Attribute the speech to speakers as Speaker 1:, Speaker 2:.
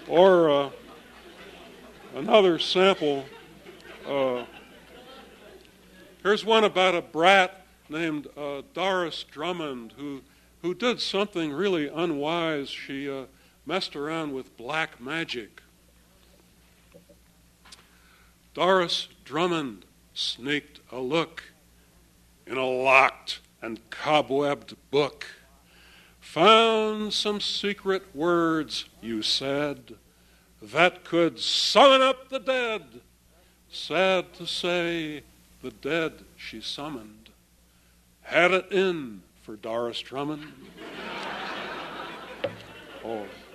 Speaker 1: Or another sample. Here's one about a brat named Doris Drummond who did something really unwise. She messed around with black magic. Doris Drummond sneaked a look in a locked and cobwebbed book. Found some secret words, you said, that could summon up the dead. Sad to say, the dead she summoned had it in for Doris Drummond. Oh.